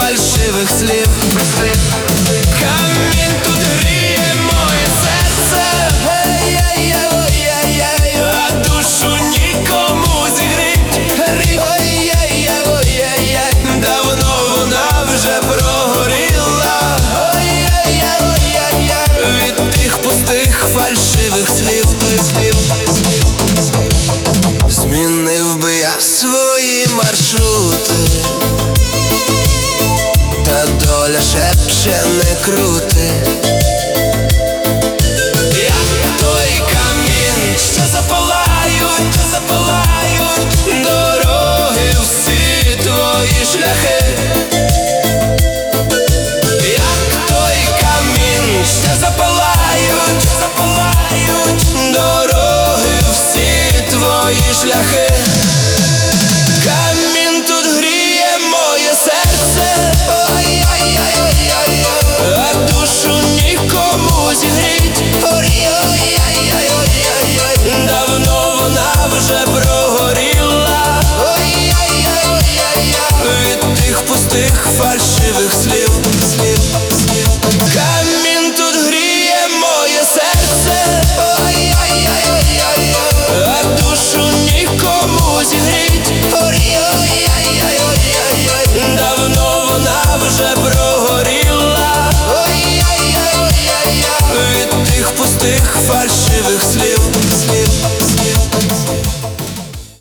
фальшивих слів. Камінь тут гріє моє серце, а душу нікому зігріть. Давно вона вже прогоріла від тих пустих фальшивих слів. Змінив би я свої маршрути, та доля шепче не крути. Як той камінь, що запалають дороги всі твої шляхи. Як той камінь, що запалають дороги всі твої шляхи.